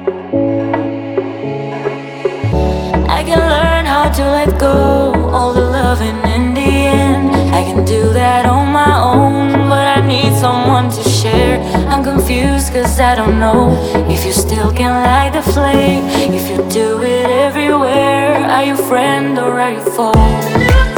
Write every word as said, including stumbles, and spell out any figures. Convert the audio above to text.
I can learn how to let go all the loving in the end. I can do that on my own, but I need someone to share. I'm confused cause I don't know if you still can light the flame, if you do it everywhere. Are you friend or are you foe?